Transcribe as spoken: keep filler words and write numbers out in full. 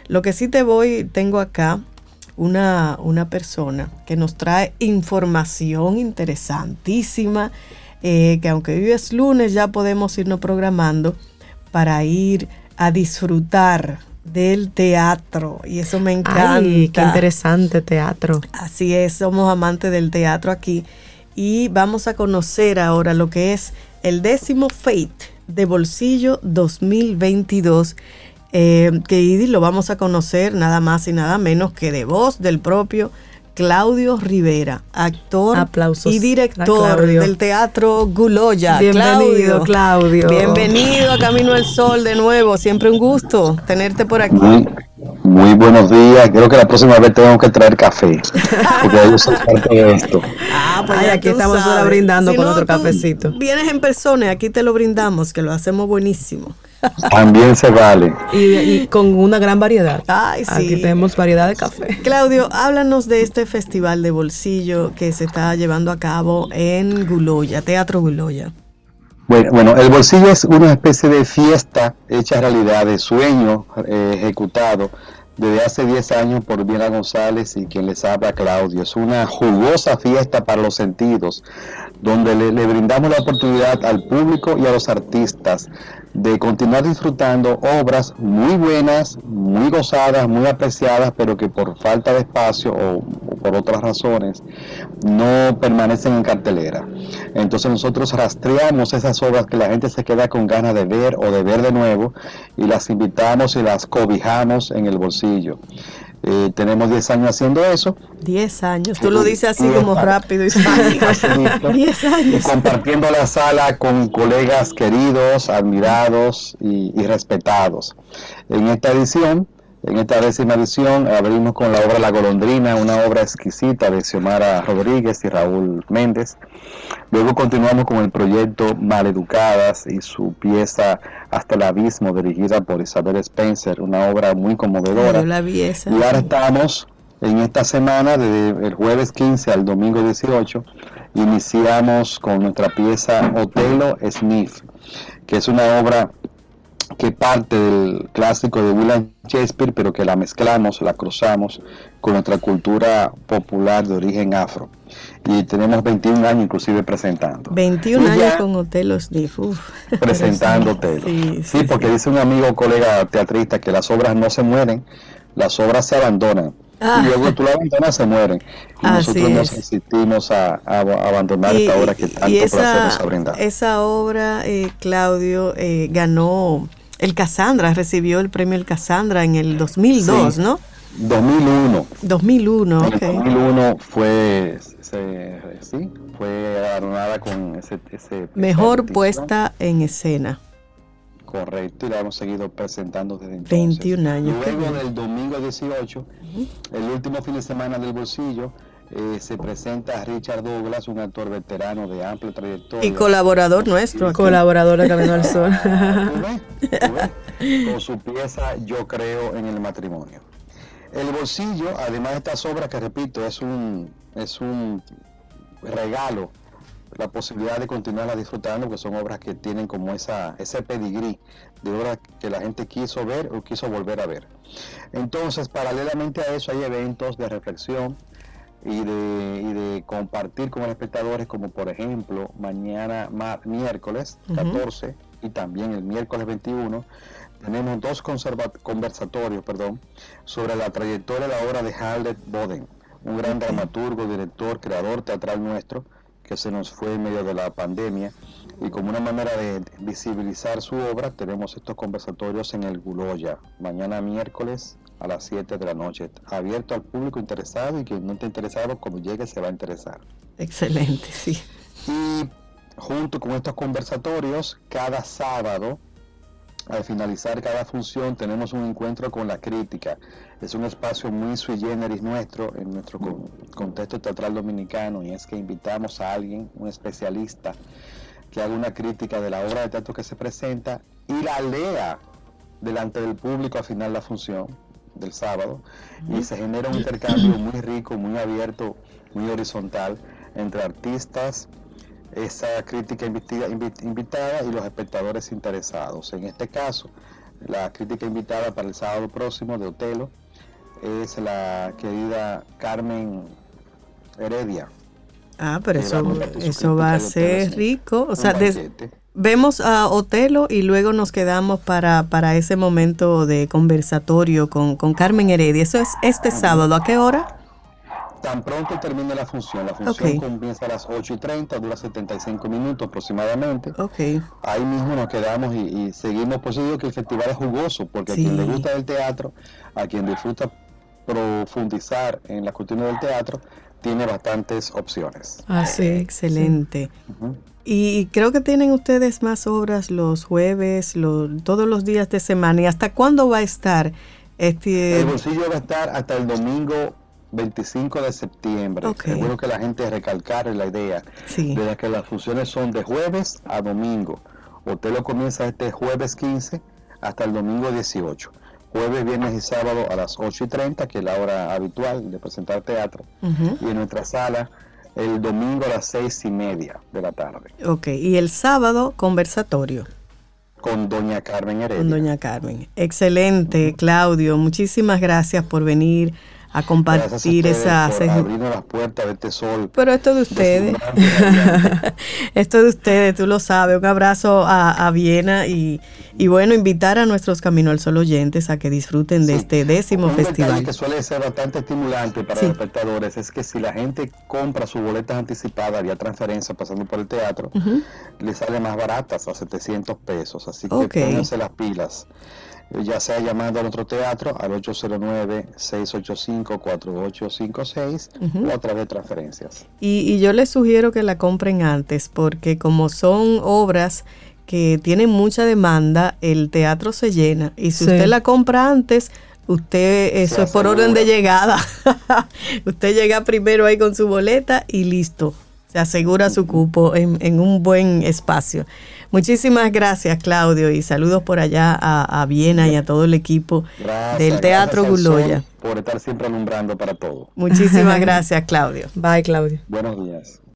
Lo que sí te voy, tengo acá una, una persona que nos trae información interesantísima, eh, que aunque hoy es lunes ya podemos irnos programando para ir a disfrutar del teatro, y eso me encanta. Ay, qué interesante teatro. Así es, somos amantes del teatro aquí y vamos a conocer ahora lo que es el décimo Fate de Bolsillo dos mil veintidós, eh, que lo vamos a conocer nada más y nada menos que de voz del propio Claudio Rivera, actor Aplausos y director del Teatro Guloya. Bienvenido, Claudio. Claudio. Bienvenido a Camino al Sol de nuevo. Siempre un gusto tenerte por aquí. Muy, muy buenos días. Creo que la próxima vez tengo que traer café, porque yo soy parte de esto. Ah, pues Ay, ya aquí tú estamos sabes. ahora brindando Si con no, otro tú cafecito. Vienes en persona y aquí te lo brindamos, que lo hacemos buenísimo. También se vale. Y, y con una gran variedad. Ay, sí. Aquí tenemos variedad de café. Claudio, háblanos de este festival de bolsillo que se está llevando a cabo en Guloya, Teatro Guloya. Bueno, bueno, el bolsillo es una especie de fiesta hecha realidad, de sueño eh, ejecutado desde hace diez años por Viera González y quien les habla, Claudio. Es una jugosa fiesta para los sentidos, donde le, le brindamos la oportunidad al público y a los artistas de continuar disfrutando obras muy buenas, muy gozadas, muy apreciadas, pero que por falta de espacio o, o por otras razones no permanecen en cartelera. Entonces nosotros rastreamos esas obras que la gente se queda con ganas de ver o de ver de nuevo y las invitamos y las cobijamos en el bolsillo. Eh, tenemos diez años haciendo eso. diez años, tú lo dices así y como está, rápido y fácil. diez años. Y compartiendo la sala con colegas queridos, admirados y, y respetados. En esta edición, en esta décima edición, abrimos con la obra La Golondrina, una obra exquisita de Xiomara Rodríguez y Raúl Méndez. Luego continuamos con el proyecto Maleducadas y su pieza Hasta el Abismo, dirigida por Isabel Spencer, una obra muy conmovedora. Yo la vi esa. Y ahora estamos en esta semana, desde el jueves quince al domingo dieciocho, iniciamos con nuestra pieza Otelo Sniff, que es una obra que parte del clásico de William Shakespeare, pero que la mezclamos, la cruzamos con nuestra cultura popular de origen afro. Y tenemos veintiún años inclusive presentando. veintiún años con Otelo Sniff. Uf. Presentando Otelo. Sí, sí, sí, porque sí. Dice un amigo, colega teatrista, que las obras no se mueren, las obras se abandonan. Ah. Y luego tú la abandonas, se mueren. Y Así nosotros nos es. resistimos a, a, a abandonar Y, esta obra que tanto y esa, placer nos ha brindado. esa obra, eh, Claudio, eh, ganó el Casandra, recibió el premio El Casandra en el dos mil dos, Sí. ¿no? dos mil uno. dos mil uno, En ok. el dos mil uno fue, se, sí, fue galardonada con ese, ese Mejor esa puesta en escena. Correcto, y la hemos seguido presentando desde entonces. veintiún años. Luego del domingo dieciocho, uh-huh. el último fin de semana del bolsillo, eh, se presenta a Richard Douglas, un actor veterano de amplia trayectoria. Y colaborador nuestro. Y Colaborador de Camino al Sol. ¿Tú ves? ¿Tú ves? Con su pieza Yo Creo en el Matrimonio. El bolsillo, además de estas obras que repito, es un, es un regalo, la posibilidad de continuarla disfrutando, porque son obras que tienen como esa ese pedigrí de obras que la gente quiso ver o quiso volver a ver. Entonces, paralelamente a eso hay eventos de reflexión y de, y de compartir con los espectadores, como por ejemplo mañana ma, miércoles catorce uh-huh. y también el miércoles veintiuno tenemos dos conversatorios perdón, sobre la trayectoria de la obra de Harold Boden, un gran okay. dramaturgo, director, creador teatral nuestro, que se nos fue en medio de la pandemia, y como una manera de visibilizar su obra, tenemos estos conversatorios en el Guloya, mañana miércoles a las siete de la noche, abierto al público interesado, y quien no esté interesado, cuando llegue se va a interesar. Excelente, sí. Y junto con estos conversatorios, cada sábado, al finalizar cada función, tenemos un encuentro con la crítica. Es un espacio muy sui generis nuestro, en nuestro contexto teatral dominicano, y es que invitamos a alguien, un especialista, que haga una crítica de la obra de teatro que se presenta y la lea delante del público al final de la función del sábado, y se genera un intercambio muy rico, muy abierto, muy horizontal entre artistas, esa crítica invitada y los espectadores interesados. En este caso, La crítica invitada para el sábado próximo de Otelo es la querida Carmen Heredia. Ah, pero que eso, va a compartir su eso va a crítica de Otelo, ser sí. rico. O Un sea, des- banquete. vemos a Otelo y luego nos quedamos para, para ese momento de conversatorio con, con Carmen Heredia. Eso es este sábado. ¿A qué hora? Tan pronto termine la función. La función Ok. comienza a las ocho y treinta, dura setenta y cinco minutos aproximadamente. Ok. Ahí mismo nos quedamos y, y seguimos. Por eso digo que el festival es jugoso, porque Sí. a quien le gusta el teatro, a quien disfruta profundizar en la cuestión del teatro, tiene bastantes opciones. Ah, sí. Excelente. Ujú. Y creo que tienen ustedes más obras los jueves, lo- todos los días de semana. ¿Y hasta cuándo va a estar este? El bolsillo va a estar hasta el domingo veinticinco de septiembre. Ok. Es bueno que la gente recalcar la idea Sí. de que las funciones son de jueves a domingo. Otelo comienza este jueves quince hasta el domingo dieciocho. Jueves, viernes y sábado a las ocho y treinta, que es la hora habitual de presentar teatro. Ujú. Y en nuestra sala el domingo a las seis y media de la tarde, Ok. Y el sábado, conversatorio con doña Carmen Heredia. con doña Carmen. Excelente, Claudio. Muchísimas gracias por venir a Gracias a compartir ustedes esa... por abrirnos las puertas de este sol. Pero esto de ustedes. deslumbrante y radiante. Esto de ustedes, tú lo sabes. Un abrazo a, a Viena y, y bueno, invitar a nuestros Camino al Sol oyentes a que disfruten de Sí. este décimo Un detalle festival. que suele ser bastante estimulante para Sí. los espectadores es que si la gente compra sus boletas anticipadas vía transferencia pasando por el teatro, Ujú. le sale más baratas a setecientos pesos. Así que Ok. pónganse las pilas. Eh, Ya sea llamando a nuestro teatro al ocho cero nueve, seis ocho cinco, cuatro ocho cinco seis Ujú. o a través de transferencias. Y, y yo les sugiero que la compren antes, porque como son obras que tienen mucha demanda, el teatro se llena. Y si Sí. usted la compra antes, usted, eso Se es por asegura. orden de llegada. Usted llega primero ahí con su boleta y listo. Se asegura su cupo en, en un buen espacio. Muchísimas gracias, Claudio, y saludos por allá a, a Viena y a todo el equipo Gracias. del Teatro gracias al Guloya. Sol por estar siempre alumbrando para todo. Muchísimas gracias, Claudio. Bye, Claudia. Buenos días.